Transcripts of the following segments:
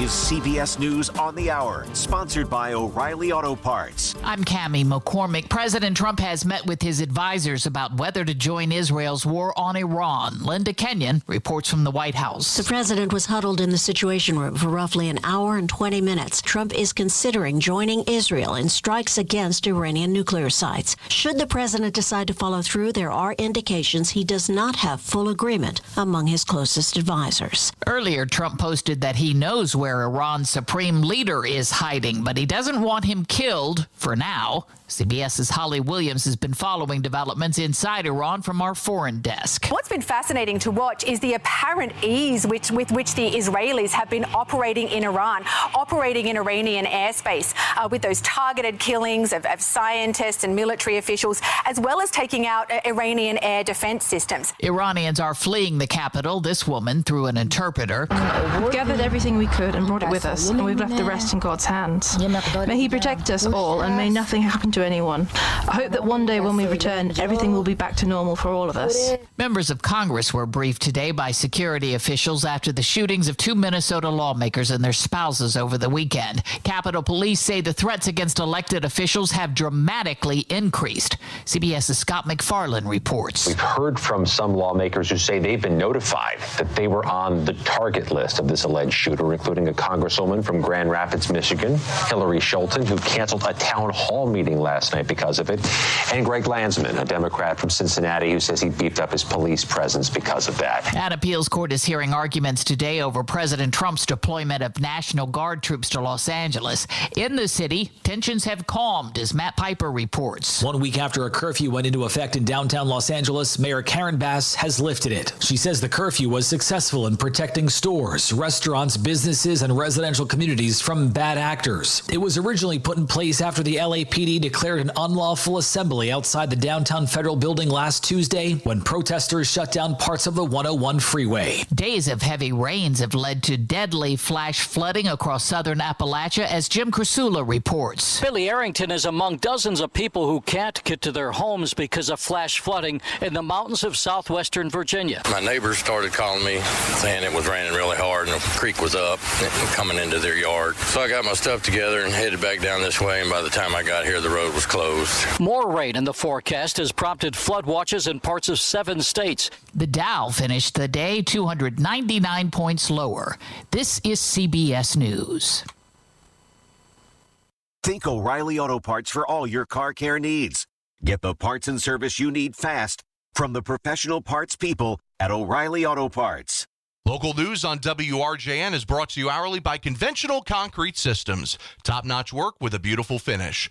is CBS News on the Hour, sponsored by O'Reilly Auto Parts. I'm Cammie McCormick. President Trump has met with his advisors about whether to join Israel's war on Iran. Linda Kenyon reports from the White House. The president was huddled in the Situation Room for roughly an hour and 20 minutes. Trump is considering joining Israel in strikes against Iranian nuclear sites. Should the president decide to follow through, there are indications he does not have full agreement among his closest advisors. Earlier, Trump posted that he knows where Iran's supreme leader is hiding, but he doesn't want him killed for now. CBS's Holly Williams has been following developments inside Iran from our foreign desk. What's been fascinating to watch is the apparent ease with which the Israelis have been operating in Iran, operating in Iranian airspace, with those targeted killings of scientists and military officials, as well as taking out Iranian air defense systems. Iranians are fleeing the capital, this woman through an interpreter. We've gathered everything we could and brought it with us, and we've left the rest in God's hands. May He protect us all, and may nothing happen to anyone. I hope that one day when we return, everything will be back to normal for all of us. Members of Congress were briefed today by security officials after the shootings of two Minnesota lawmakers and their spouses over the weekend. Capitol Police say the threats against elected officials have dramatically increased. CBS's Scott McFarland reports. We've heard from some lawmakers who say they've been notified that they were on the target list of this alleged shooter, including a congresswoman from Grand Rapids, Michigan, Hillary Schulten, who canceled a town hall meeting last night because of it, and Greg Landsman, a Democrat from Cincinnati, who says he beefed up his police presence because of that. An appeals court is hearing arguments today over President Trump's deployment of National Guard troops to Los Angeles. In the city, tensions have calmed, as Matt Piper reports. 1 week after a curfew went into effect in downtown Los Angeles, Mayor Karen Bass has lifted it. She says the curfew was successful in protecting stores, restaurants, businesses, and residential communities from bad actors. It was originally put in place after the LAPD declared an unlawful assembly outside the downtown federal building last Tuesday when protesters shut down parts of the 101 freeway. Days of heavy rains have led to deadly flash flooding across southern Appalachia, as Jim Krasula reports. Billy Arrington is among dozens of people who can't get to their homes because of flash flooding in the mountains of southwestern Virginia. My neighbors started calling me saying it was raining really hard and the creek was up and coming into their yard. So I got my stuff together and headed back down this way, and by the time I got here, the road was closed. More rain in the forecast has prompted flood watches in parts of 7 states. The Dow finished the day 299 points lower. This is CBS News. Think O'Reilly Auto Parts for all your car care needs. Get the parts and service you need fast from the professional parts people at O'Reilly Auto Parts. Local news on WRJN is brought to you hourly by Conventional Concrete Systems. Top-notch work with a beautiful finish.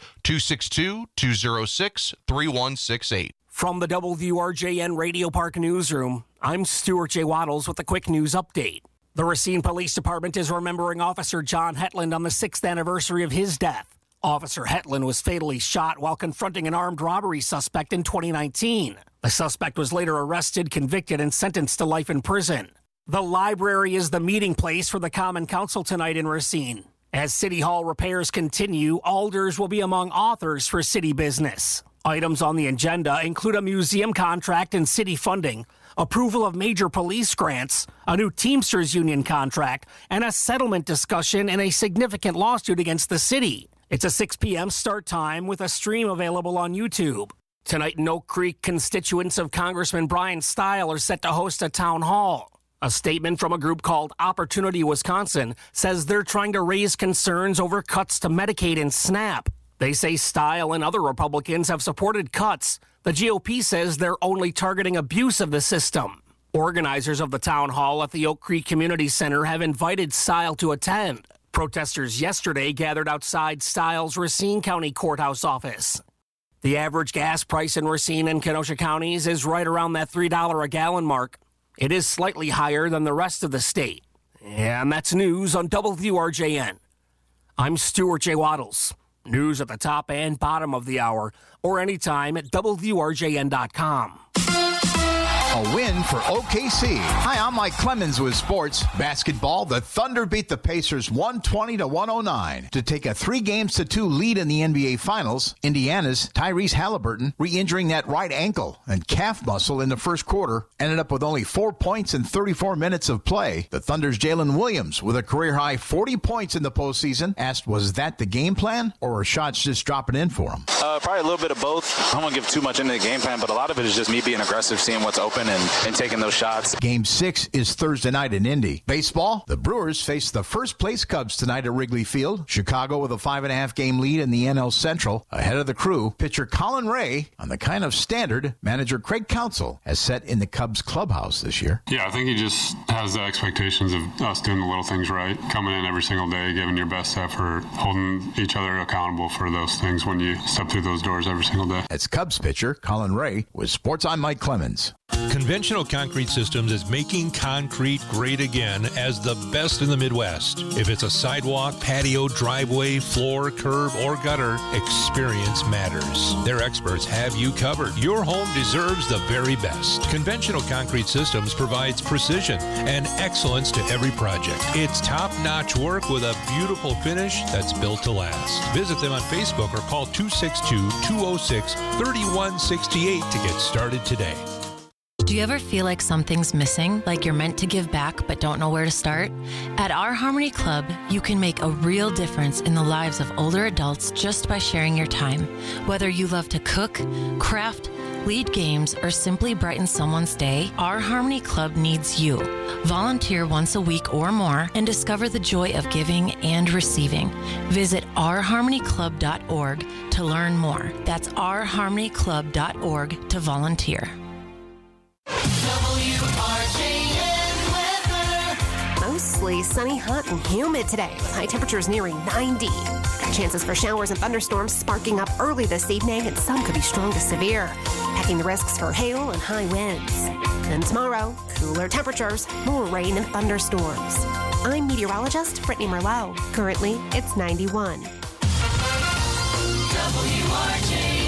262-206-3168. From the WRJN Radio Park Newsroom, I'm Stuart J. Waddles with a quick news update. The Racine Police Department is remembering Officer John Hetland on the 6th anniversary of his death. Officer Hetland was fatally shot while confronting an armed robbery suspect in 2019. The suspect was later arrested, convicted, and sentenced to life in prison. The library is the meeting place for the Common Council tonight in Racine. As City Hall repairs continue, alders will be among authors for city business. Items on the agenda include a museum contract and city funding, approval of major police grants, a new Teamsters union contract, and a settlement discussion in a significant lawsuit against the city. It's a 6 p.m. start time with a stream available on YouTube. Tonight in Oak Creek, constituents of Congressman Brian Stile are set to host a town hall. A statement from a group called Opportunity Wisconsin says they're trying to raise concerns over cuts to Medicaid and SNAP. They say Stile and other Republicans have supported cuts. The GOP says they're only targeting abuse of the system. Organizers of the town hall at the Oak Creek Community Center have invited Stile to attend. Protesters yesterday gathered outside Stile's Racine County Courthouse office. The average gas price in Racine and Kenosha counties is right around that $3 a gallon mark. It is slightly higher than the rest of the state. And that's news on WRJN. I'm Stuart J. Waddles. News at the top and bottom of the hour, or anytime at WRJN.com. A win for OKC. Hi, I'm Mike Clemens with sports. Basketball, the Thunder beat the Pacers 120-109 to take a 3-2 lead in the NBA Finals. Indiana's Tyrese Halliburton, re-injuring that right ankle and calf muscle in the first quarter, ended up with only 4 points in 34 minutes of play. The Thunder's Jalen Williams, with a career-high 40 points in the postseason, asked, was that the game plan, or were shots just dropping in for him? Probably a little bit of both. I don't want to give too much into the game plan, but a lot of it is just me being aggressive, seeing what's open, and taking those shots. Game 6 is Thursday night in Indy. Baseball, the Brewers face the first-place Cubs tonight at Wrigley Field. Chicago with a 5.5-game lead in the NL Central. Ahead of the Crew, pitcher Colin Ray on the kind of standard manager Craig Counsell has set in the Cubs clubhouse this year. Yeah, I think he just has the expectations of us doing the little things right, coming in every single day, giving your best effort, holding each other accountable for those things when you step through those doors every single day. That's Cubs pitcher Colin Ray with Sports. I'm Mike Clemens. Conventional Concrete Systems is making concrete great again as the best in the Midwest. If it's a sidewalk, patio, driveway, floor, curb, or gutter, experience matters. Their experts have you covered. Your home deserves the very best. Conventional Concrete Systems provides precision and excellence to every project. It's top-notch work with a beautiful finish that's built to last. Visit them on Facebook or call 262-206-3168 to get started today. Do you ever feel like something's missing, like you're meant to give back but don't know where to start? At Our Harmony Club, you can make a real difference in the lives of older adults just by sharing your time. Whether you love to cook, craft, lead games, or simply brighten someone's day, Our Harmony Club needs you. Volunteer once a week or more and discover the joy of giving and receiving. Visit ourharmonyclub.org to learn more. That's ourharmonyclub.org to volunteer. Mostly sunny, hot, and humid today, with high temperatures nearing 90. Chances for showers and thunderstorms sparking up early this evening, and some could be strong to severe, packing the risks for hail and high winds. And tomorrow, cooler temperatures, more rain and thunderstorms. I'm meteorologist Brittany Merlot. Currently, it's 91. WRJN.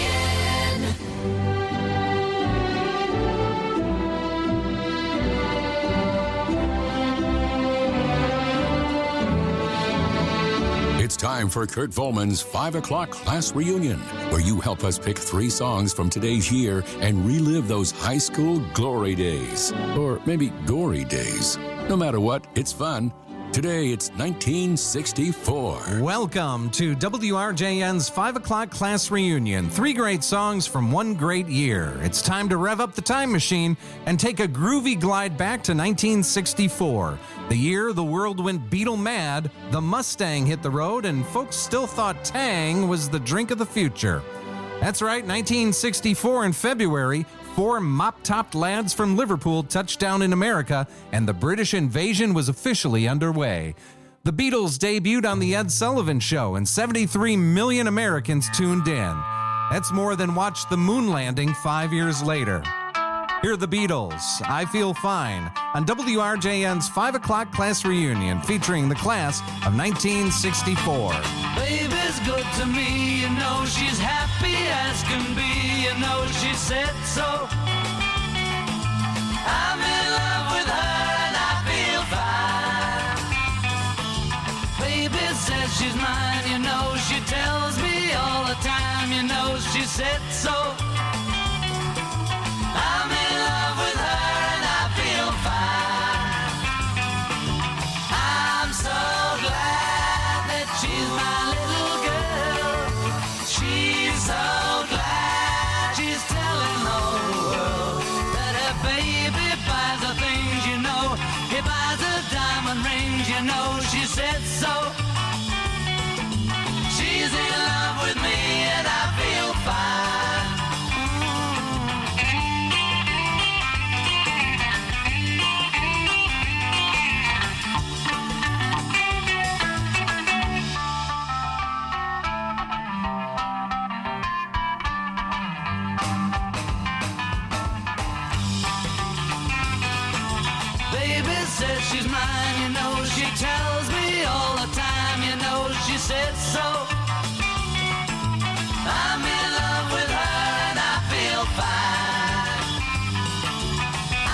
It's time for Kurt Volman's 5 o'clock class reunion, where you help us pick 3 songs from today's year and relive those high school glory days. Or maybe gory days. No matter what, it's fun. Today, it's 1964. Welcome to WRJN's 5 o'clock class reunion. 3 great songs from one great year. It's time to rev up the time machine and take a groovy glide back to 1964. The year the world went Beatle mad, the Mustang hit the road, and folks still thought Tang was the drink of the future. That's right, 1964 in February, 4 mop-topped lads from Liverpool touched down in America, and the British invasion was officially underway. The Beatles debuted on The Ed Sullivan Show, and 73 million Americans tuned in. That's more than watched the moon landing 5 years later. Here are the Beatles, I Feel Fine, on WRJN's 5 o'clock class reunion, featuring the class of 1964. Baby's good to me, you know she's happy as can be, you know she said so. I'm in love with her and I feel fine. Baby says she's mine, you know she tells me all the time, you know she said so. I'm in love with her and I feel fine. I'm so glad that she's my little girl. She's so glad she's telling the whole world that her baby buys her things, you know. He buys her diamond rings, you know. She said so. She's in love with me and I feel fine. Says she's mine, you know, she tells me all the time, you know, she said so. I'm in love with her and I feel fine.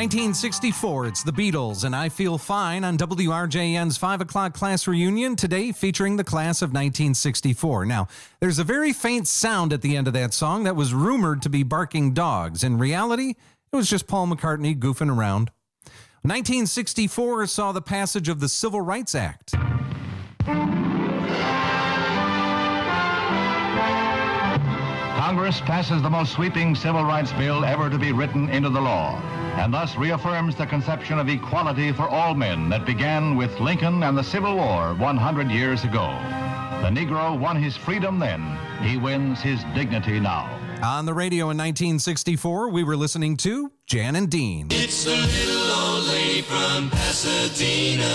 1964, it's the Beatles and I Feel Fine on WRJN's 5 o'clock class reunion, today featuring the class of 1964. Now, there's a very faint sound at the end of that song that was rumored to be barking dogs. In reality, it was just Paul McCartney goofing around. 1964 saw the passage of the Civil Rights Act. Congress passes the most sweeping civil rights bill ever to be written into the law, and thus reaffirms the conception of equality for all men that began with Lincoln and the Civil War 100 years ago. The Negro won his freedom then. He wins his dignity now. On the radio in 1964, we were listening to Jan and Dean. It's the little old lady from Pasadena.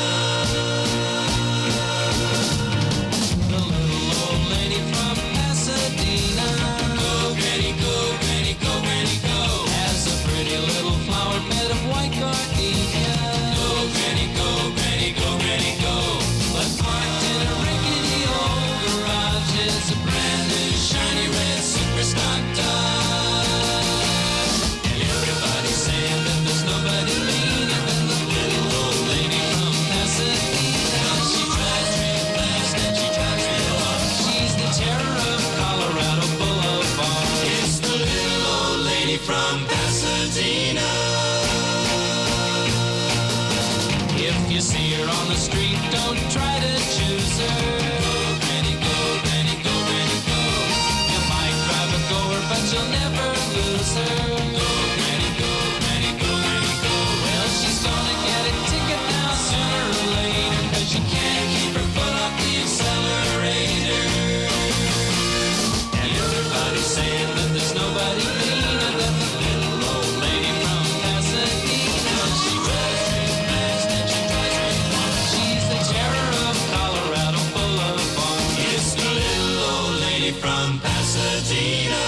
The little old lady from Pasadena. Go, Granny, go, Granny, go, Granny, go. Has a pretty little flower bed of white gardenia. Go, Granny, go, Granny, go, Granny, go. But parked in a rickety old garage is a brand new shiny red super stock Dodge. And everybody's saying that there's nobody meaner than the little old lady from Pasadena. She drives real fast and she drives real hard. She's the terror of Colorado Boulevard. It's the little old lady from Pasadena. If you see her on the street, don't try to choose her. Go, Granny, go, Granny, go, Granny, go. You might drive a goer, but you'll never lose her. Go, Granny, go, Granny, go, Granny, go. Well, she's gonna get a ticket now sooner or later, 'cause she can't keep her foot off the accelerator. And everybody's saying that there's nobody meaner than the little old lady from Pasadena. She drives real fast and she drives real hard. She's the terror of Colorado Boulevard. It's the little old lady from Pasadena.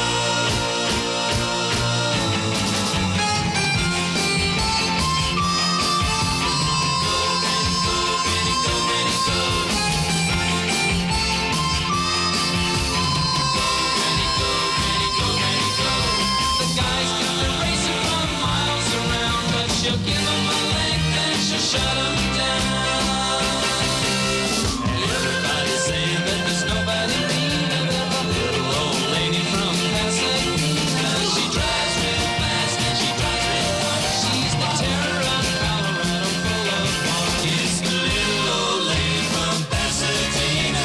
The guys got the racer from miles around, but she'll give them a length and she'll shut them down. And everybody's saying that there's nobody meaner than the little old lady from Pasadena. She drives real fast and she drives real hard. She's the terror of Colorado Boulevard. It's the little old lady from Pasadena.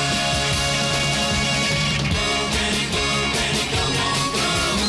Go, Granny, go, Granny, go, Granny, go.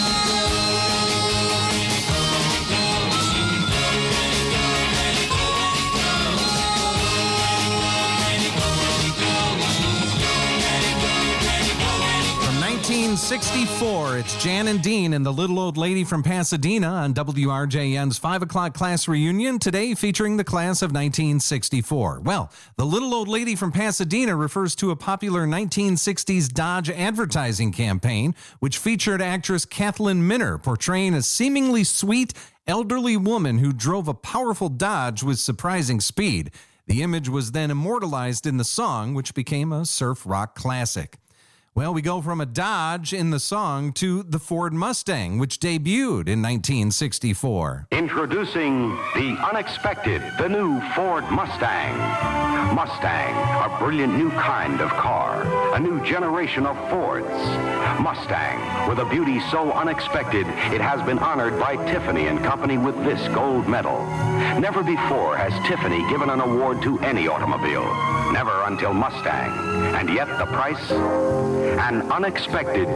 From 1964, it's Jan and Dean and the Little Old Lady from Pasadena on WRJN's 5 o'clock class reunion, today featuring the class of 1964. Well, the Little Old Lady from Pasadena refers to a popular 1960s Dodge advertising campaign, which featured actress Kathleen Minner portraying a seemingly sweet, elderly woman who drove a powerful Dodge with surprising speed. The image was then immortalized in the song, which became a surf rock classic. Well, we go from a Dodge in the song to the Ford Mustang, which debuted in 1964. Introducing the unexpected, the new Ford Mustang. Mustang, a brilliant new kind of car, a new generation of Fords. Mustang, with a beauty so unexpected, it has been honored by Tiffany & Company with this gold medal. Never before has Tiffany given an award to any automobile. Never until Mustang. And yet the price? An unexpected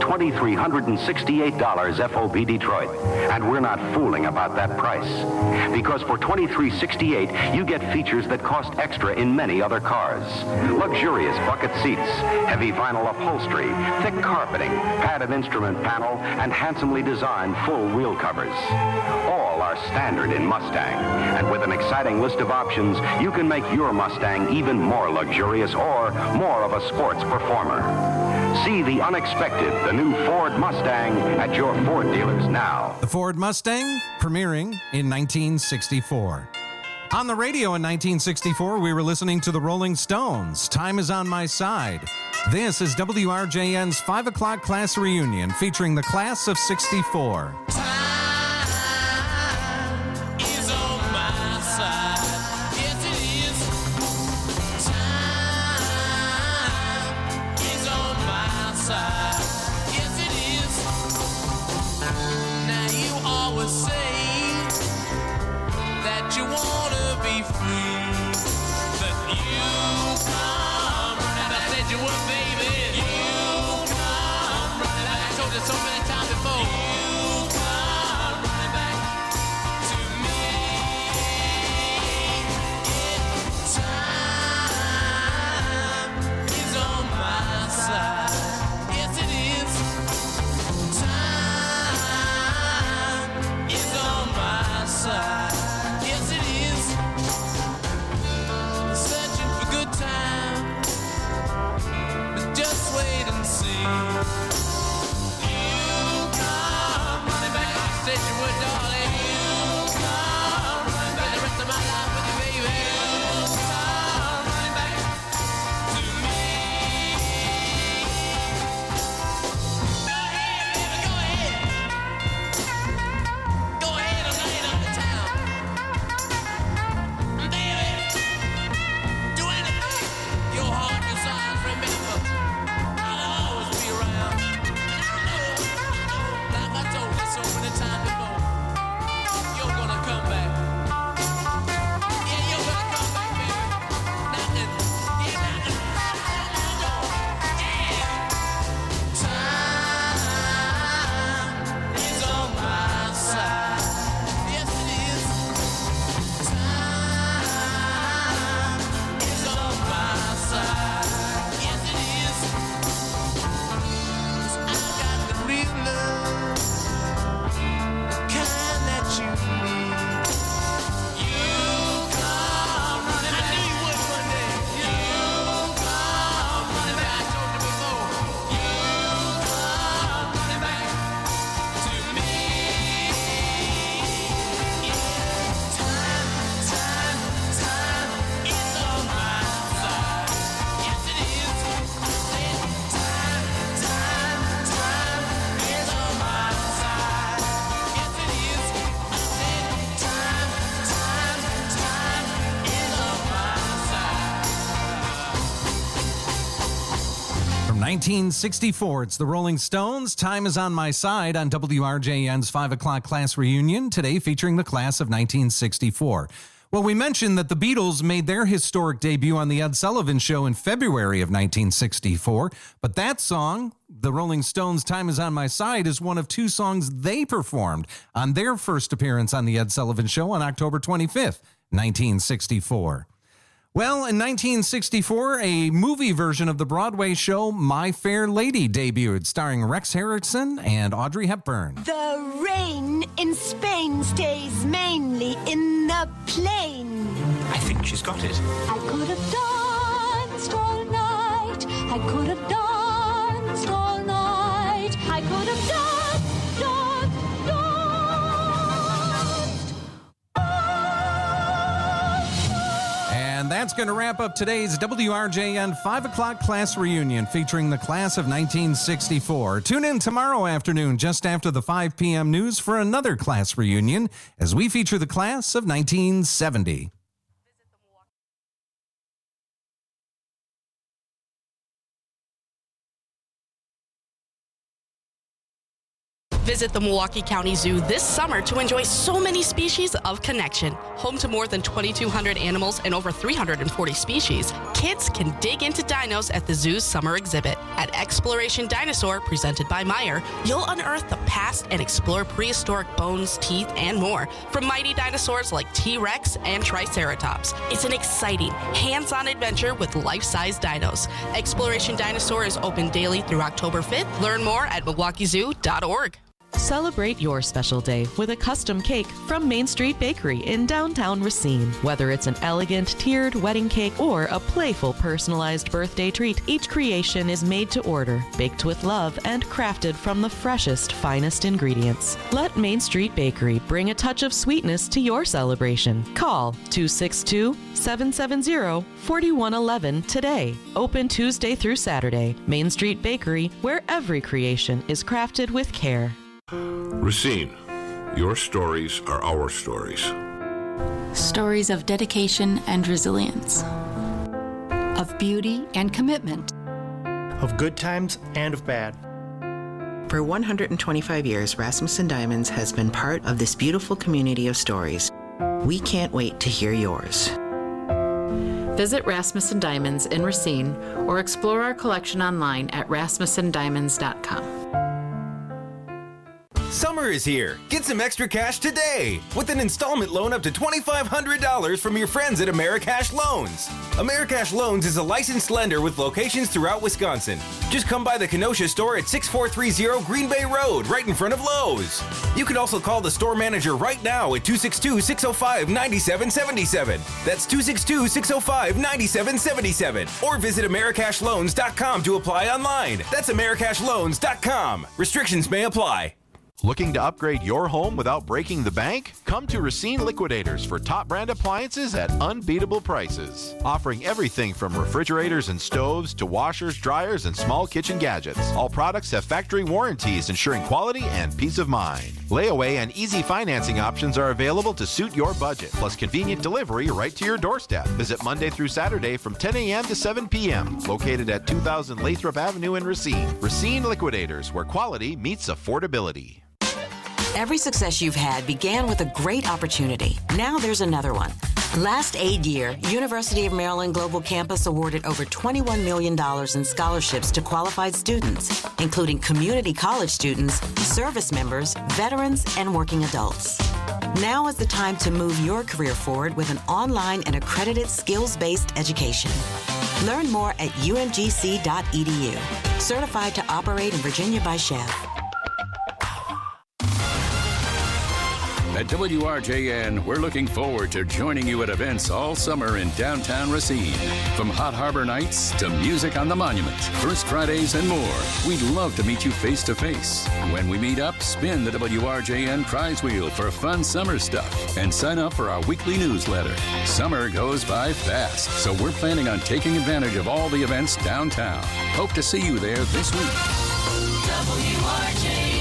$2,368 FOB Detroit. And we're not fooling about that price. Because for $2,368, you get features that cost extra in many other cars. Luxurious bucket seats, heavy vinyl upholstery, thick carpeting, padded instrument panel, and handsomely designed full wheel covers. All are standard in Mustang. And with an exciting list of options, you can make your Mustang even more luxurious or more of a sports performer. See the unexpected, the new Ford Mustang at your Ford dealers now. The Ford Mustang premiering in 1964. On the radio in 1964, we were listening to the Rolling Stones. Time is on my side. This is WRJN's 5 o'clock class reunion featuring the class of 64. Time is on always say that you wanna be free, but you come running back. I said you would, baby. You come running back. I told you so many times before. You come running back to me. Time is on my side. Yes, it is. Time is on my side. Yes, it is. Searching for good times, but just wait and see. You come running back. I said you would, darling. You come running back. The rest of my life with you, baby. You come running back to me. Go ahead, baby, go ahead. Go ahead and lay it on the town. Baby, do anything your heart desires. Remember, I'll always be around. Like I told you so many times before, you're gonna come back. Yeah, you're gonna come back, baby. Knocking. Yeah, knocking. Yeah. Time is on my side. Yes, it is. Time is on my side. Yes, it is. 'Cause I got the real love, the kind that you need. You come running back. I knew you would one day. You come running back. I told you before. You come running back to me. Time is on my side. Yes, it is. I said time is on my side. Yes, it is. I said time is on my side. From 1964, it's the Rolling Stones. Time is on my side on WRJN's 5 o'clock class reunion, today featuring the class of 1964. Well, we mentioned that the Beatles made their historic debut on The Ed Sullivan Show in February of 1964, but that song, the Rolling Stones' Time is on My Side, is one of two songs they performed on their first appearance on The Ed Sullivan Show on October 25th, 1964. Well, in 1964, a movie version of the Broadway show My Fair Lady debuted, starring Rex Harrison and Audrey Hepburn. The rain in Spain stays mainly in the plain. I think she's got it. I could have danced all night. I could have danced all night. I could have danced. And that's going to wrap up today's WRJN 5 o'clock class reunion featuring the class of 1964. Tune in tomorrow afternoon just after the 5 p.m. news for another class reunion as we feature the class of 1970. Visit the Milwaukee County Zoo this summer to enjoy so many species of connection. Home to more than 2,200 animals and over 340 species, kids can dig into dinos at the zoo's summer exhibit. At Exploration Dinosaur, presented by Meyer, you'll unearth the past and explore prehistoric bones, teeth, and more from mighty dinosaurs like T-Rex and Triceratops. It's an exciting, hands-on adventure with life-size dinos. Exploration Dinosaur is open daily through October 5th. Learn more at milwaukeezoo.org. Celebrate your special day with a custom cake from Main Street Bakery in downtown Racine. Whether it's an elegant tiered wedding cake or a playful personalized birthday treat, each creation is made to order, baked with love, and crafted from the freshest, finest ingredients. Let Main Street Bakery bring a touch of sweetness to your celebration. Call 262-770-4111 today. Open Tuesday through Saturday. Main Street Bakery, where every creation is crafted with care. Racine, your stories are our stories. Stories of dedication and resilience, of beauty and commitment, of good times and of bad. For 125 years, Rasmussen Diamonds has been part of this beautiful community of stories. We can't wait to hear yours. Visit Rasmussen Diamonds in Racine or explore our collection online at rasmussendiamonds.com. Summer is here. Get some extra cash today with an installment loan up to $2,500 from your friends at Americash Loans. Americash Loans is a licensed lender with locations throughout Wisconsin. Just come by the Kenosha store at 6430 Green Bay Road, right in front of Lowe's. You can also call the store manager right now at 262-605-9777. That's 262-605-9777. Or visit AmericashLoans.com to apply online. That's AmericashLoans.com. Restrictions may apply. Looking to upgrade your home without breaking the bank? Come to Racine Liquidators for top brand appliances at unbeatable prices. Offering everything from refrigerators and stoves to washers, dryers, and small kitchen gadgets. All products have factory warranties ensuring quality and peace of mind. Layaway and easy financing options are available to suit your budget, plus convenient delivery right to your doorstep. Visit Monday through Saturday from 10 a.m. to 7 p.m. Located at 2000 Lathrop Avenue in Racine. Racine Liquidators, where quality meets affordability. Every success you've had began with a great opportunity. Now there's another one. Last aid year, University of Maryland Global Campus awarded over $21 million in scholarships to qualified students, including community college students, service members, veterans, and working adults. Now is the time to move your career forward with an online and accredited skills-based education. Learn more at umgc.edu. Certified to operate in Virginia by Chef. At WRJN, we're looking forward to joining you at events all summer in downtown Racine. From Hot Harbor Nights to music on the Monument, First Fridays, and more. We'd love to meet you face to face. When we meet up, spin the WRJN prize wheel for fun summer stuff and sign up for our weekly newsletter. Summer goes by fast, so we're planning on taking advantage of all the events downtown. Hope to see you there this week. WRJN.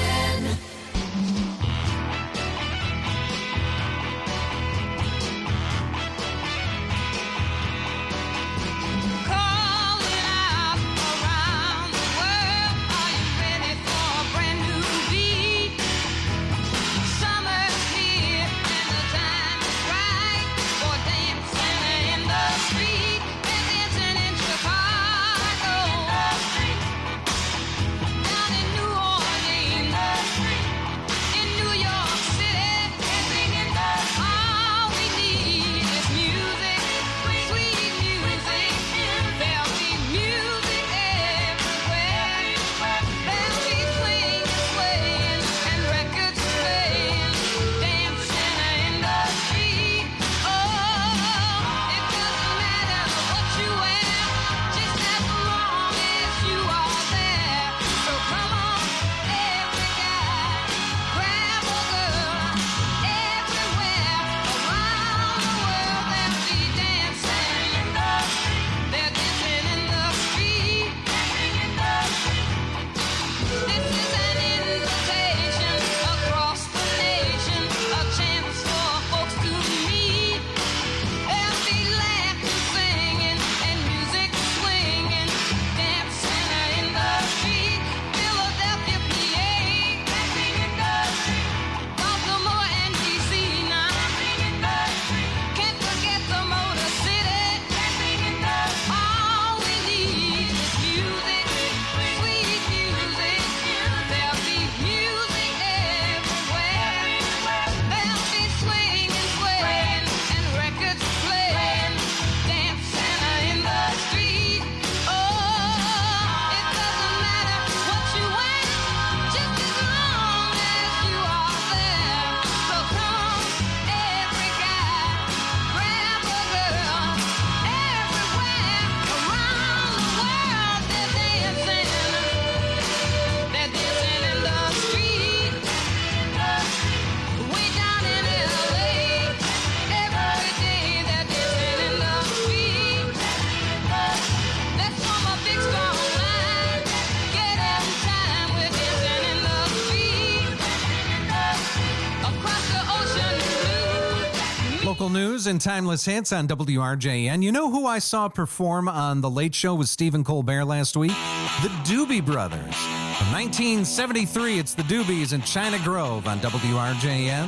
Local news and timeless hits on WRJN. You know who I saw perform on The Late Show with Stephen Colbert last week? The Doobie Brothers. From 1973, it's the Doobies and China Grove on WRJN.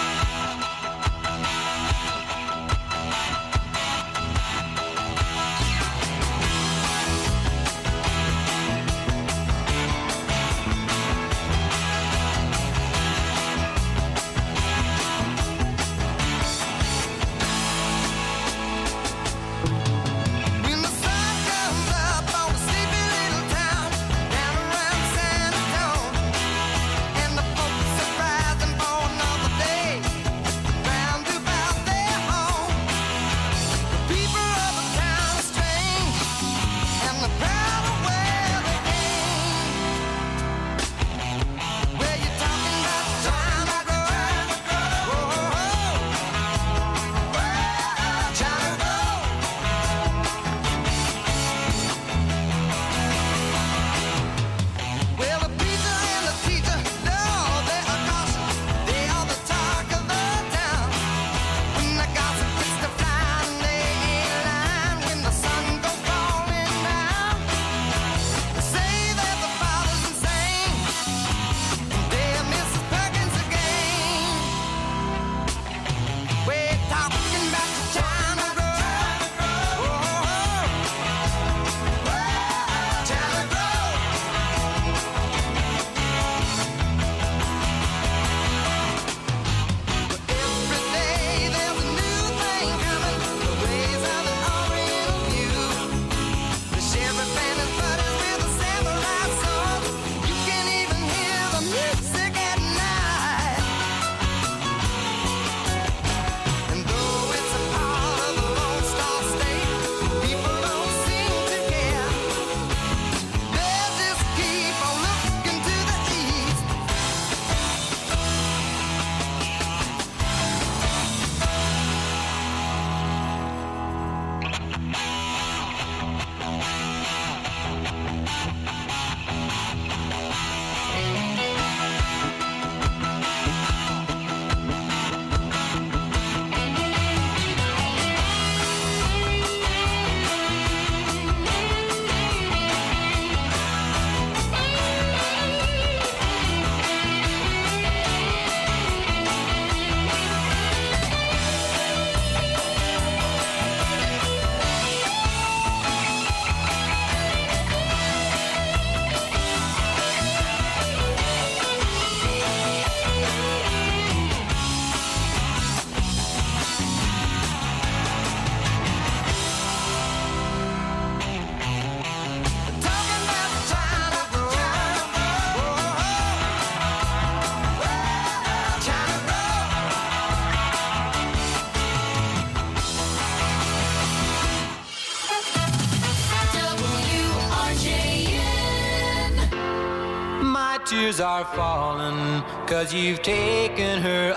Tears are falling 'cause you've taken her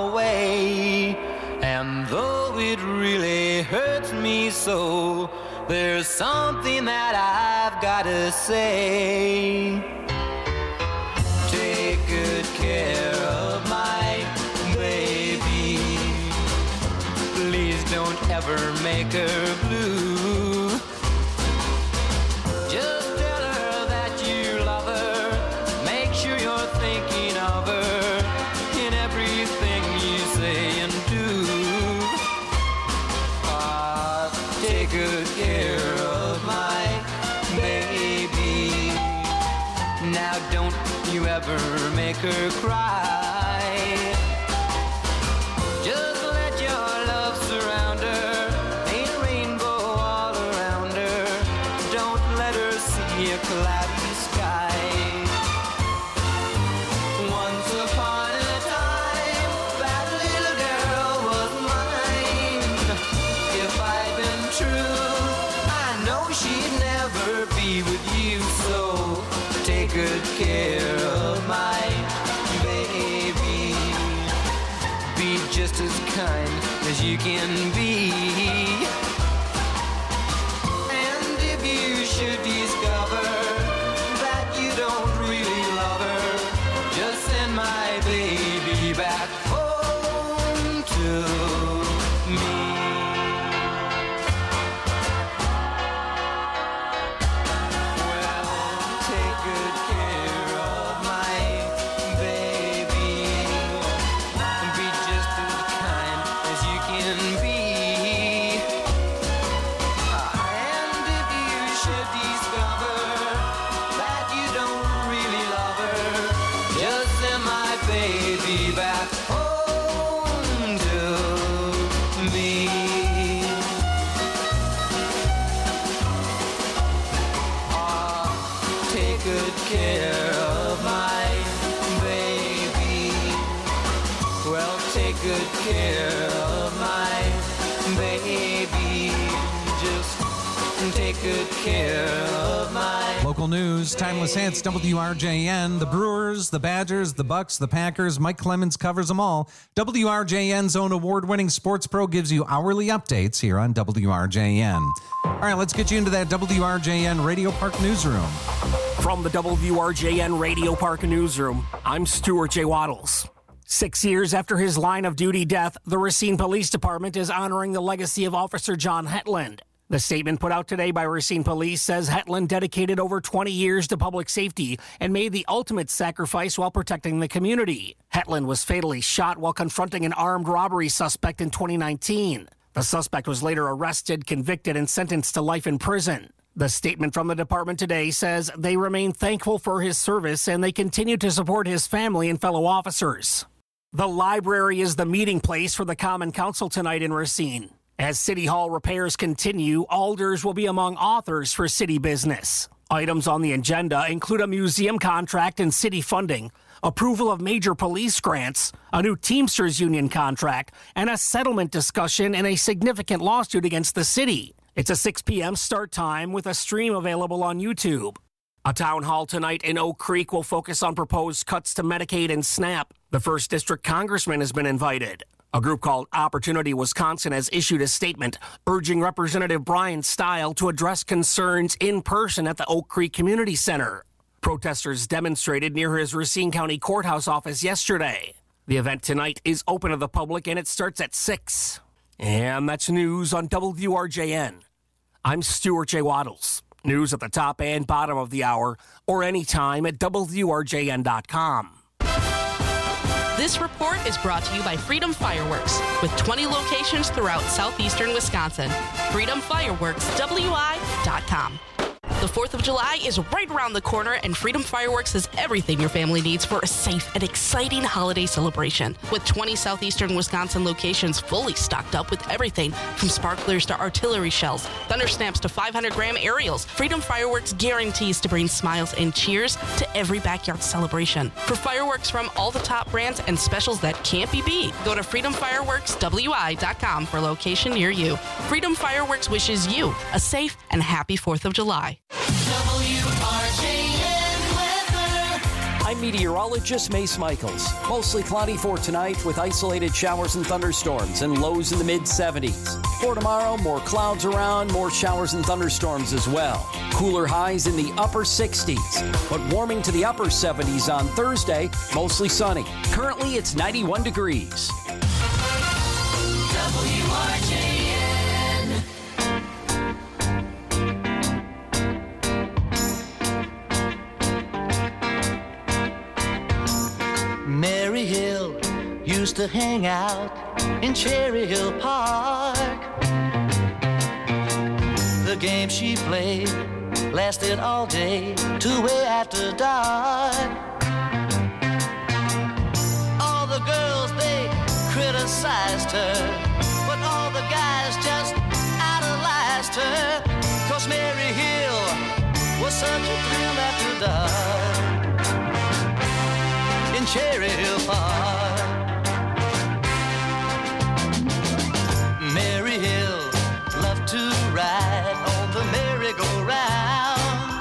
away. And though it really hurts me so, there's something that I've gotta say. Take good care of my baby. Please don't ever make her blue. Just tell her that you love her. Make sure you're thinking of her in everything you say and do. Take good care of my baby. Now don't you ever make her cry. Just let your love surround her. Paint a rainbow all around her. Don't let her see a cloudy sky. Once upon a time, that little girl was mine. If I'd been true, I know she'd never be with you. So take good care of my baby. Be just as kind as you can be. And if you should discover that you don't really love her, just send my baby back home to me. Well, take good care me back home to me. Take good care of my baby. Well, take good care of my baby. Just take good care of my... Local news, timeless hits, WRJN, the Brewers, the Badgers, the Bucks, the Packers. Mike Clemens covers them all. WRJN's own award-winning Sports Pro gives you hourly updates here on WRJN. All right, let's get you into that WRJN Radio Park newsroom. From the WRJN Radio Park newsroom, I'm Stuart J. Waddles. 6 years after his line-of-duty death, the Racine Police Department is honoring the legacy of Officer John Hetland. The statement put out today by Racine Police says Hetland dedicated over 20 years to public safety and made the ultimate sacrifice while protecting the community. Hetland was fatally shot while confronting an armed robbery suspect in 2019. The suspect was later arrested, convicted, and sentenced to life in prison. The statement from the department today says they remain thankful for his service and they continue to support his family and fellow officers. The library is the meeting place for the Common Council tonight in Racine. As City Hall repairs continue, alders will be among authors for city business. Items on the agenda include a museum contract and city funding, approval of major police grants, a new Teamsters union contract, and a settlement discussion in a significant lawsuit against the city. It's a 6 p.m. start time with a stream available on YouTube. A town hall tonight in Oak Creek will focus on proposed cuts to Medicaid and SNAP. The 1st District Congressman has been invited. A group called Opportunity Wisconsin has issued a statement urging Representative Brian Stile to address concerns in person at the Oak Creek Community Center. Protesters demonstrated near his Racine County Courthouse office yesterday. The event tonight is open to the public and it starts at 6. And that's news on WRJN. I'm Stuart J. Waddles. News at the top and bottom of the hour or anytime at WRJN.com. This report is brought to you by Freedom Fireworks, with 20 locations throughout southeastern Wisconsin. FreedomFireworksWI.com. The 4th of July is right around the corner, and Freedom Fireworks has everything your family needs for a safe and exciting holiday celebration. With 20 southeastern Wisconsin locations fully stocked up with everything from sparklers to artillery shells, thunder snaps to 500-gram aerials, Freedom Fireworks guarantees to bring smiles and cheers to every backyard celebration. For fireworks from all the top brands and specials that can't be beat, go to FreedomFireworksWI.com for a location near you. Freedom Fireworks wishes you a safe and happy 4th of July. I'm meteorologist Mace Michaels. Mostly cloudy for tonight with isolated showers and thunderstorms and lows in the mid-70s. For tomorrow, more clouds around, more showers and thunderstorms as well. Cooler highs in the upper 60s, but warming to the upper 70s on Thursday, mostly sunny. Currently, it's 91 degrees. WRJN. Mary Hill used to hang out in Cherry Hill Park. The game she played lasted all day to way after dark. All the girls, they criticized her, but all the guys just idolized her. 'Cause Mary Hill was such a thrill after dark. Cherry Hill Park. Mary Hill loved to ride on the merry-go-round.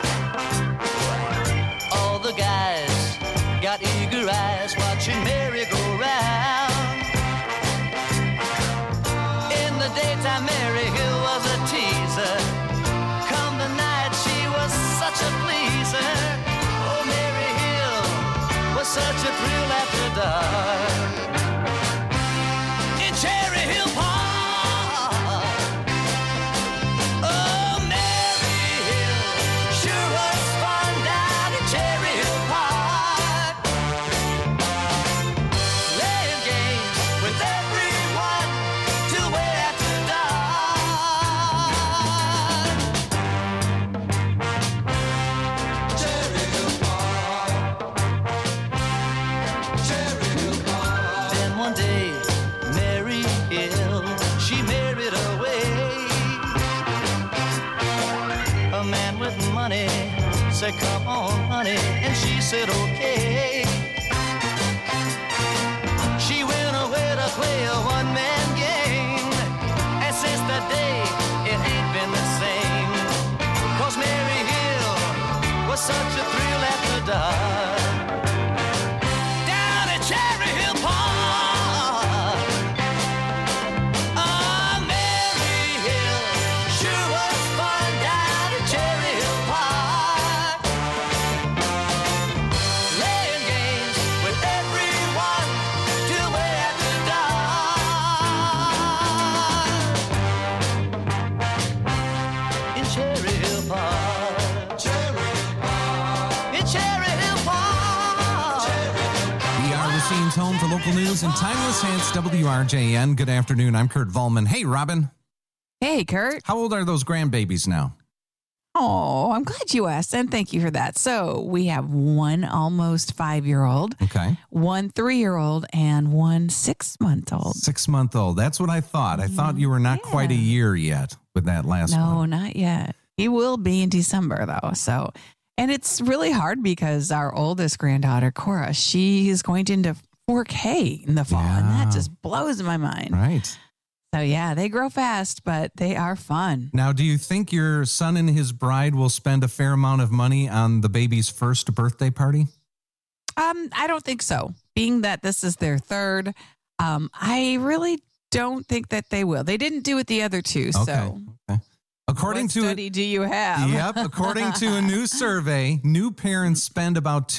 All the guys got eager eyes watching Mary go round. In the daytime, Mary Hill was a teaser. Come the night, she was such a pleaser. Oh, Mary Hill was such a thrill after dark. In Cherry Hill Park. Oh, Mary Hill sure was fun down in Cherry Hill Park. Playing games with everyone till way after dark. Cherry Hill Park. said, come on, honey, and she said, okay. She went away to play a one-man game, and since that day, it ain't been the same. 'Cause Mary Hill was such a thrill after dark. Down at Cherry Hill Park, oh, Mary Hill sure was fun down at Cherry Hill Park. Playing games with everyone till way after dark. In Cherry Hill Park, in Cherry Hill Park. We are Racine's home for local news and timeless hits. WRJN. Good afternoon. I'm Kurt Volman. Hey, Robin. Hey, Kurt. How old are those grandbabies now? Oh, I'm glad you asked, and thank you for that. So we have one almost 5-year-old, Okay. one 3-year-old, and one 6-month-old. 6-month-old. That's what I thought. I thought you were not quite a year yet with that last one. No, not yet. He will be in December, though. So, and it's really hard because our oldest granddaughter, Cora, she is going into 4K in the fall, and that just blows my mind. Right. So, yeah, they grow fast, but they are fun. Now, do you think your son and his bride will spend a fair amount of money on the baby's first birthday party? I don't think so. Being that this is their third, I really don't think that they will. They didn't do it the other two, so. Okay. According what to study do you have? Yep. According to a new survey, new parents spend about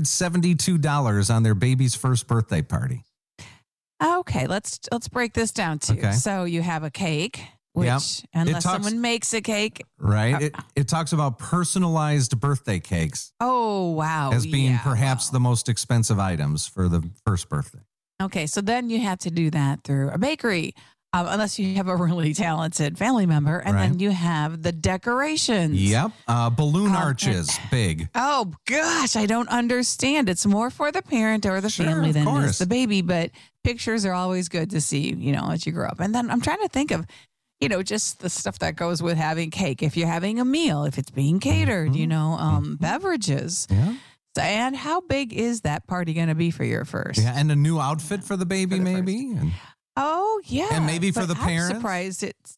$272 on their baby's first birthday party. Okay, let's break this down too. Okay. So you have a cake, which Yep. unless talks- someone makes a cake, Right. It talks about personalized birthday cakes oh wow, as being yeah, perhaps the most expensive items for the first birthday. Okay, so then you have to do that through a bakery, unless you have a really talented family member, and Right. then you have the decorations. Yep. Balloon arches, big. Oh gosh, I don't understand. It's more for the parent or the family of than it course. is the baby, but pictures are always good to see, as you grow up. And then I'm trying to think of, just the stuff that goes with having cake. If you're having a meal, if it's being catered, beverages. Yeah. So, and how big is that party going to be for your first? Yeah, and a new outfit for the baby, maybe. And Oh, yeah. And maybe for but the parents? I'm surprised it's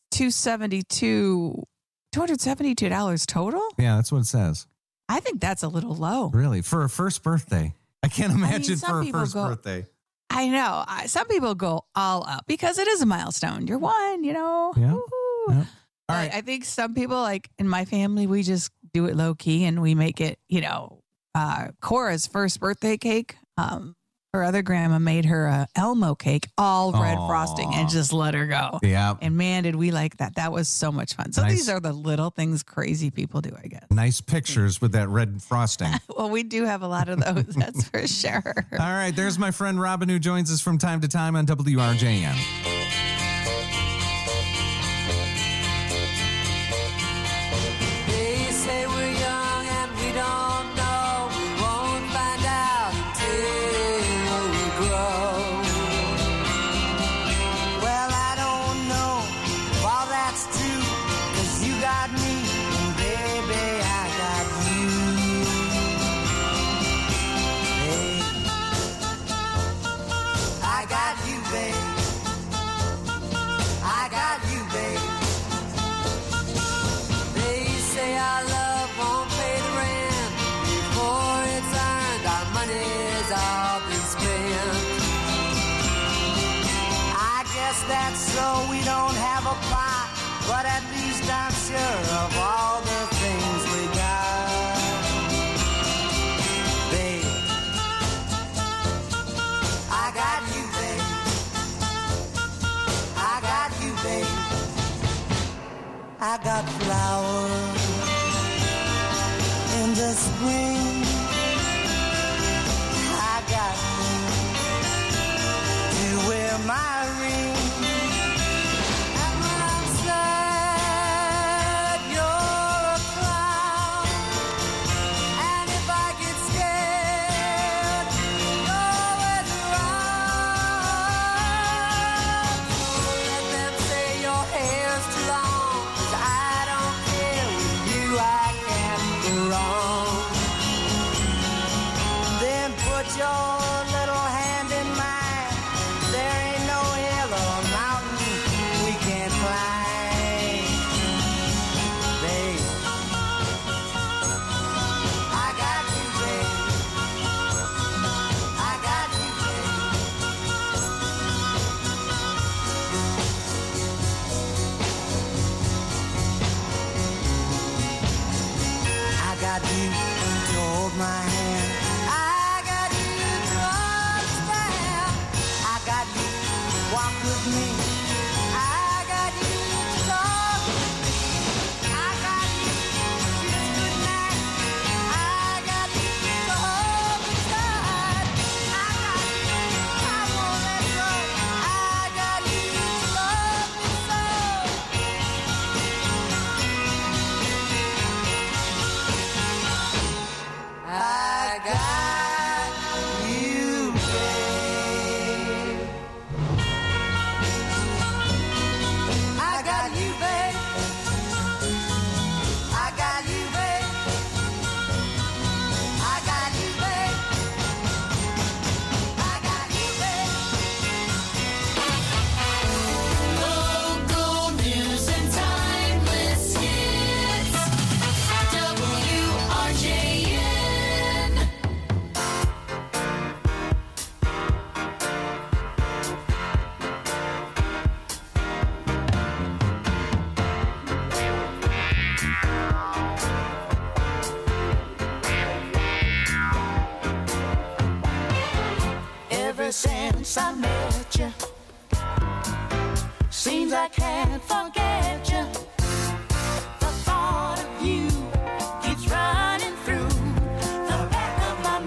$272 total. yeah, that's what it says. I think that's a little low. Really, for a first birthday. I can't imagine some for a people first go- birthday. I know. Some people go all up because it is a milestone. You're one, Yeah. Woo-hoo. All But I think some people, like in my family, we just do it low key and we make it, Cora's first birthday cake. Her other grandma made her a Elmo cake, all red frosting, and just let her go. Yeah. And man, did we like that. That was so much fun. So Nice. these are the little things crazy people do, I guess. Nice pictures with that red frosting. Well, we do have a lot of those, that's for sure. All right, there's my friend Robin who joins us from time to time on WRJN. They say we're young and we don't know. We won't find out until we grow. Well, I don't know if all that's true, 'cause you got me, and baby, I got you. Hey, I got you, babe. I got you, babe. They say our love won't pay the rent before it's earned. Our money's all been spent. I guess that's so we don't have a plot, but at least I'm sure of all the things we got. Babe, I got you, babe. I got you, babe. I got flowers in the spring. I got you to wear my ring. And when I'm sad, you're a clown. And if I get scared, you're always around. Don't let them say your hair's too long, 'cause I don't care with you, I can't go wrong. got you to hold my hand. I got you to understand. I got you to walk with me. I got you to talk with me. I got you to kiss goodnight. I got you to hold me tight. I got you, I won't let go. I got you to love me so. I got you, babe. I got you, babe. I got you, babe. I got you, babe. I got you, babe. Local news and timeless hits. WRJN. Ever since I met you, seems I can't forget you. The thought of you keeps running through the back of my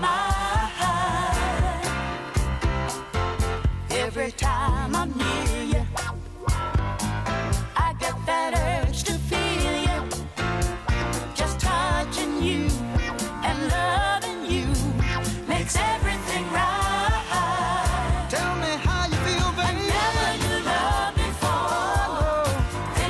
mind. Every time I'm near you, I get that urge to feel you. Just touching you and loving you makes everything right. Tell me how you feel, baby. I never knew love before.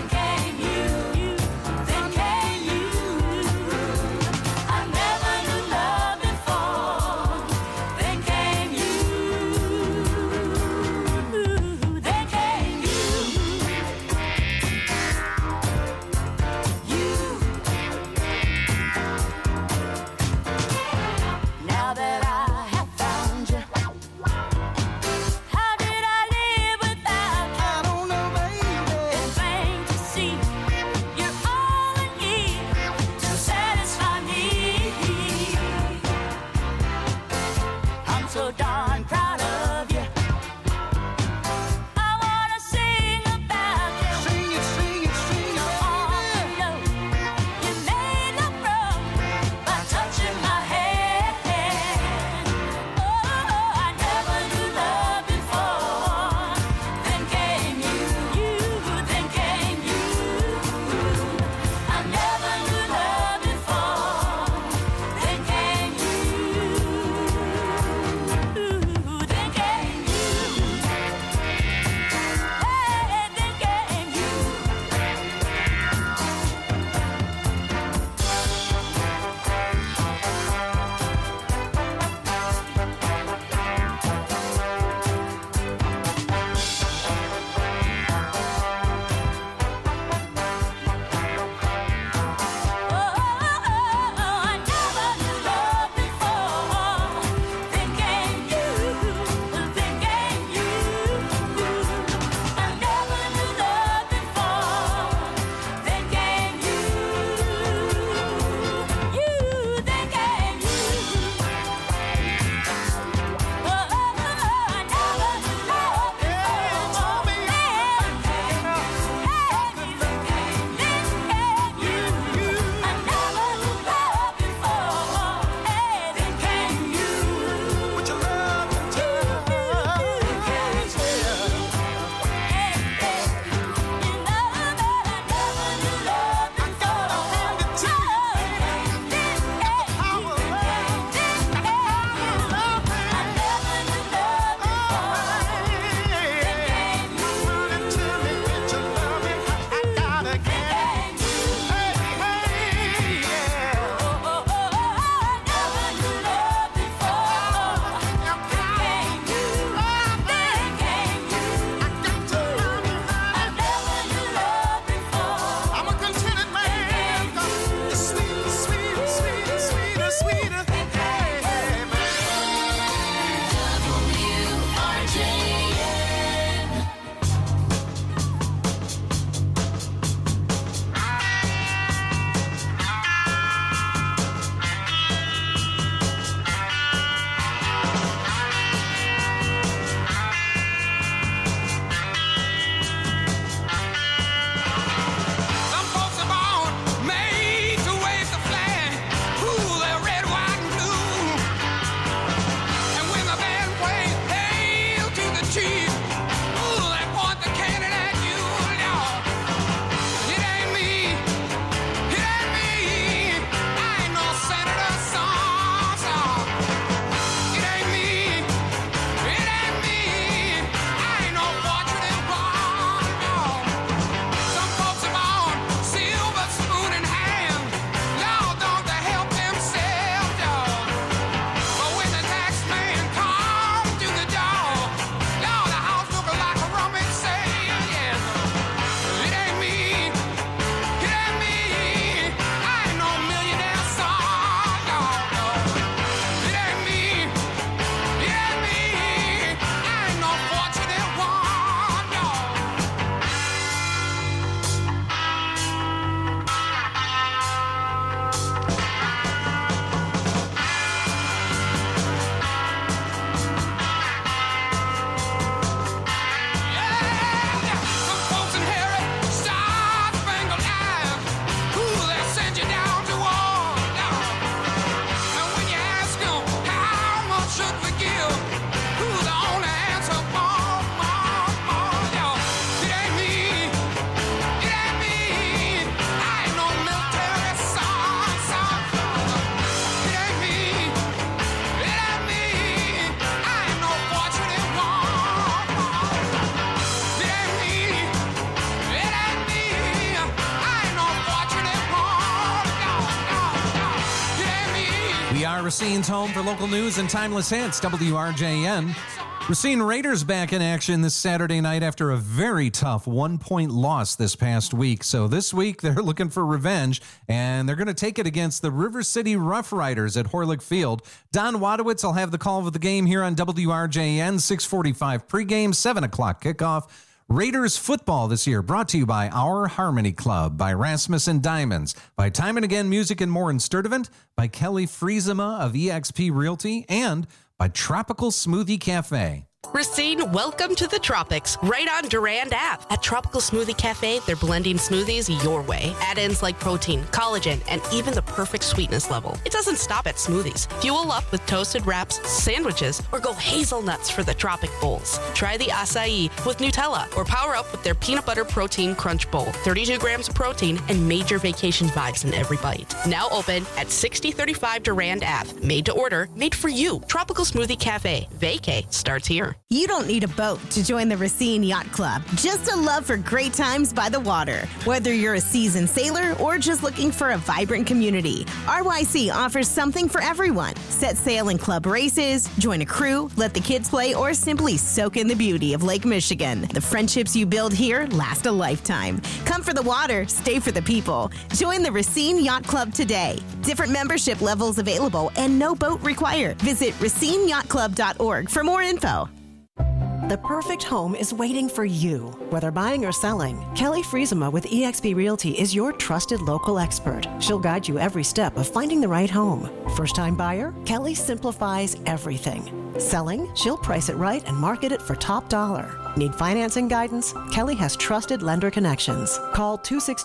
We are Racine's home for local news and timeless hits, WRJN. Racine Raiders back in action this Saturday night after a very tough 1-point loss this past week. So this week they're looking for revenge, and they're going to take it against the River City Rough Riders at Horlick Field. Don Wadowitz will have the call of the game here on WRJN, 6:45 pregame, 7 o'clock kickoff. Raiders football this year brought to you by Our Harmony Club, by Rasmus and Diamonds, by Time and Again Music and More in Sturtevant, by Kelly Friesema of eXp Realty, and by Tropical Smoothie Cafe. Racine, welcome to the tropics, right on Durand Ave. At Tropical Smoothie Cafe, they're blending smoothies your way. Add-ins like protein, collagen, and even the perfect sweetness level. It doesn't stop at smoothies. Fuel up with toasted wraps, sandwiches, or go hazelnuts for the Tropic Bowls. Try the acai with Nutella, or power up with their peanut butter protein crunch bowl. 32 grams of protein and major vacation vibes in every bite. Now open at 6035 Durand Ave. Made to order, made for you. Tropical Smoothie Cafe. Vacay starts here. You don't need a boat to join the Racine Yacht Club, just a love for great times by the water. Whether you're a seasoned sailor or just looking for a vibrant community, RYC offers something for everyone. Set sail in club races, join a crew, let the kids play, or simply soak in the beauty of Lake Michigan. The friendships you build here last a lifetime. Come for the water, stay for the people. Join the Racine Yacht Club today. Different membership levels available and no boat required. Visit racineyachtclub.org for more info. The perfect home is waiting for you. Whether buying or selling, Kelly Friesema with eXp Realty is your trusted local expert. She'll guide you every step of finding the right home. First-time buyer? Kelly simplifies everything. Selling? She'll price it right and market it for top dollar. Need financing guidance? Kelly has trusted lender connections. Call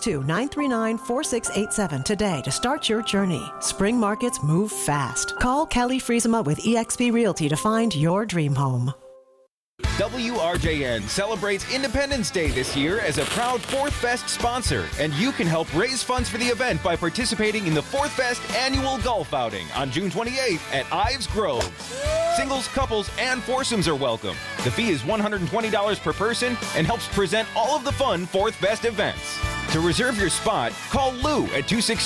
262-939-4687 today to start your journey. Spring markets move fast. Call Kelly Friesema with eXp Realty to find your dream home. WRJN celebrates Independence Day this year as a proud Fourth Fest sponsor, and you can help raise funds for the event by participating in the Fourth Fest annual golf outing on June 28th at Ives Grove. Singles, couples, and foursomes are welcome. The fee is $120 per person and helps present all of the fun Fourth Fest events. To reserve your spot, call Lou at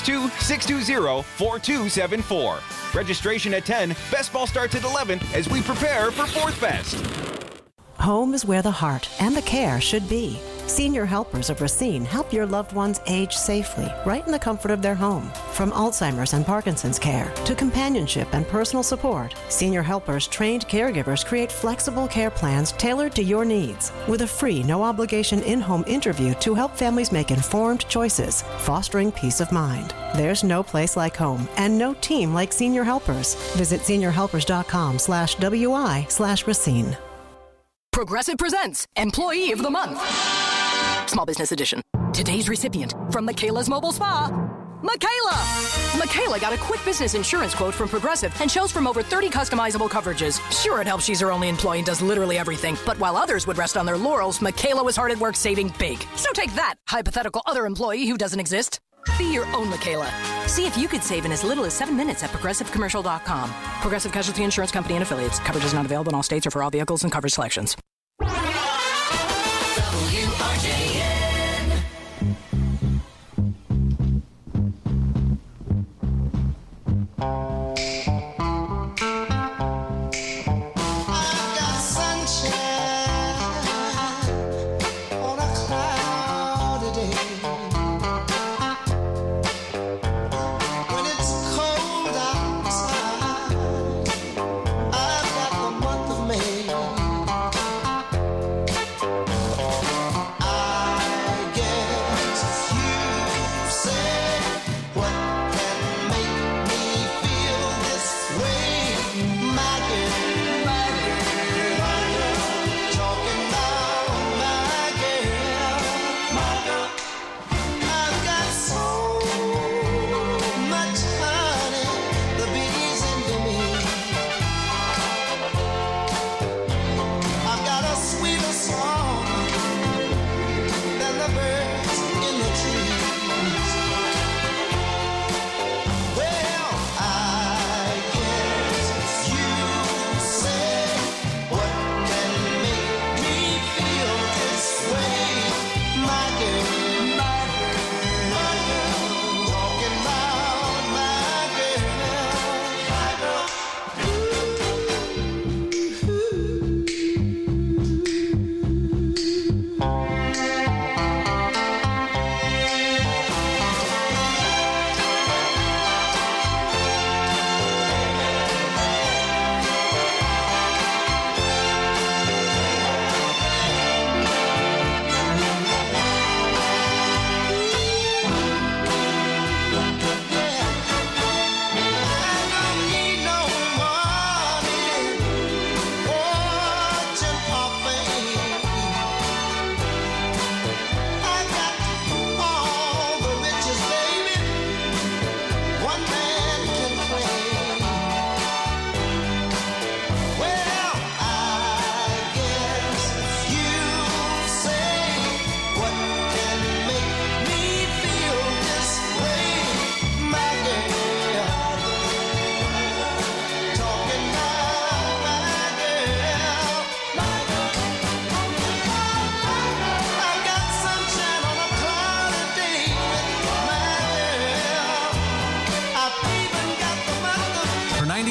262-620-4274. Registration at 10, best ball starts at 11 as we prepare for Fourth Fest. Home is where the heart and the care should be. Senior Helpers of Racine help your loved ones age safely, right in the comfort of their home. From Alzheimer's and Parkinson's care to companionship and personal support, Senior Helpers trained caregivers create flexible care plans tailored to your needs, with a free, no-obligation in-home interview to help families make informed choices, fostering peace of mind. There's no place like home and no team like Senior Helpers. Visit seniorhelpers.com/WI/Racine. Progressive presents Employee of the Month. Small Business Edition. Today's recipient from Michaela's Mobile Spa, Michaela! Michaela got a quick business insurance quote from Progressive and chose from over 30 customizable coverages. Sure, it helps she's her only employee and does literally everything, but while others would rest on their laurels, Michaela was hard at work saving big. So take that, hypothetical other employee who doesn't exist. Be your own Michaela. See if you could save in as little as 7 minutes at ProgressiveCommercial.com. Progressive Casualty Insurance Company and Affiliates. Coverage is not available in all states or for all vehicles and coverage selections.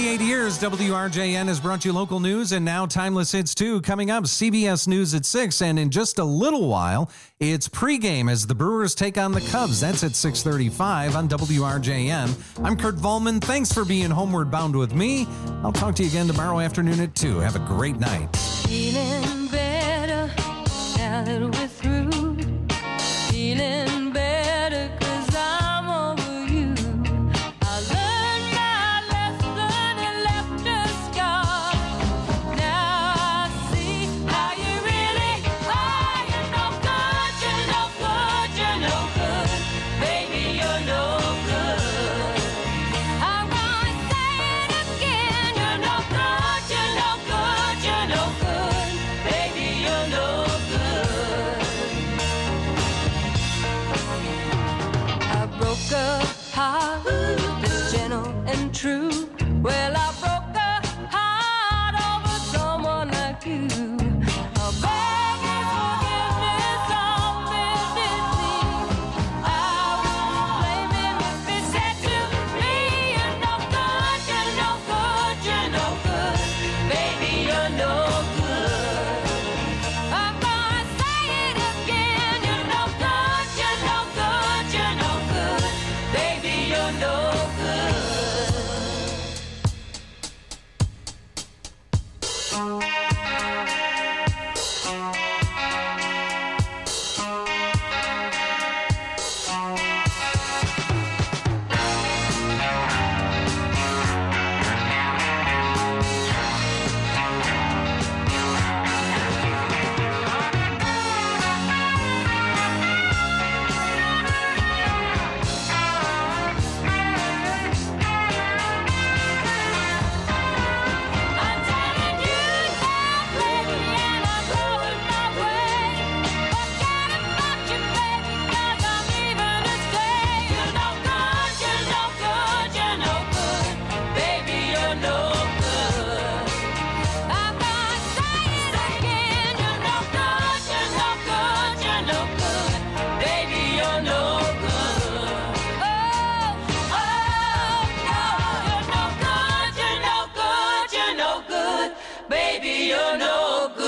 48 years, WRJN has brought you local news and now Timeless Hits 2. Coming up, CBS News at 6, and in just a little while, it's pregame as the Brewers take on the Cubs. That's at 6:35 on WRJN. I'm Kurt Volman. Thanks for being homeward bound with me. I'll talk to you again tomorrow afternoon at 2. Have a great night. Feeling better now that we're through. Feeling better 'cause I'm over you. I learned my lesson and left a scar. Now I see how you really are. You're no good, you're no good, you're no good. Baby, you're no good. I'm gonna say it again. You're no good, you're no good, you're no good. Baby, you're no good. I broke a heart that's gentle and true. Well, I broke a heart over someone like you. I'll beg his forgiveness on bended knee. I won't blame him if he said to me, you're no good, you're no good, you're no good. Baby, you're no good. I'm gonna say it again. You're no good, you're no good, you're no good. Baby, you're no good. Baby, you're no good.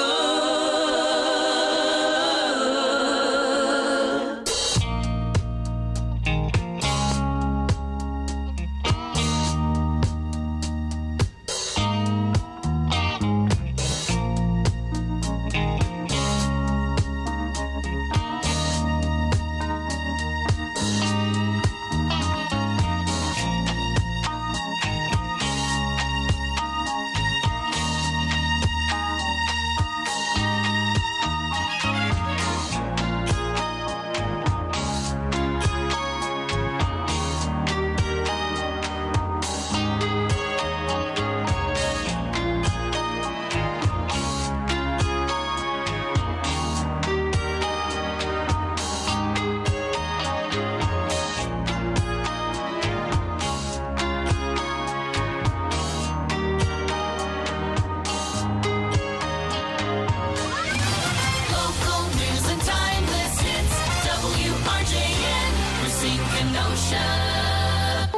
Local news and timeless hits. WRJN, Racine, Kenosha.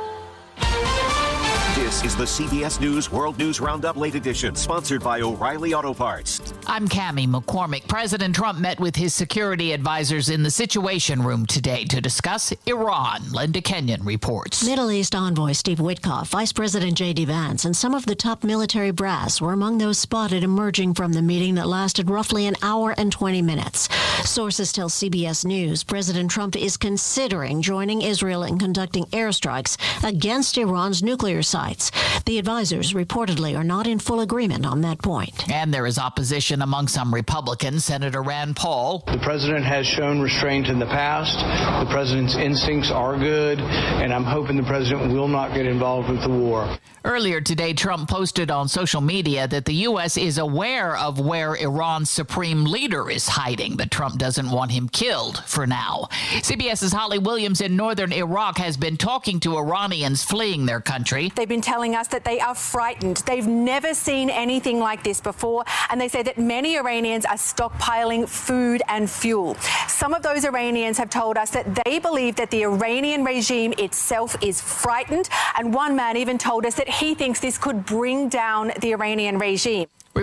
This is the CBS News World News Roundup Late Edition, sponsored by O'Reilly Auto Parts. I'm Cammie McCormick. President Trump met with his security advisors in the Situation Room today to discuss Iran. Linda Kenyon reports. Middle East envoy Steve Witkoff, Vice President J.D. Vance, and some of the top military brass were among those spotted emerging from the meeting that lasted roughly an hour and 20 minutes. Sources tell CBS News President Trump is considering joining Israel in conducting airstrikes against Iran's nuclear sites. The advisors reportedly are not in full agreement on that point. And there is opposition among some Republicans. Senator Rand Paul. The president has shown restraint in the past. The president's instincts are good, and I'm hoping the president will not get involved with the war. Earlier today, Trump posted on social media that the U.S. is aware of where Iran's supreme leader is hiding, but Trump doesn't want him killed for now. CBS's Holly Williams in northern Iraq has been talking to Iranians fleeing their country. They've been telling us that they are frightened. They've never seen anything like this before, and they say that many Iranians are stockpiling food and fuel. Some of those Iranians have told us that they believe that the Iranian regime itself is frightened, and one man even told us that he thinks this could bring down the Iranian regime.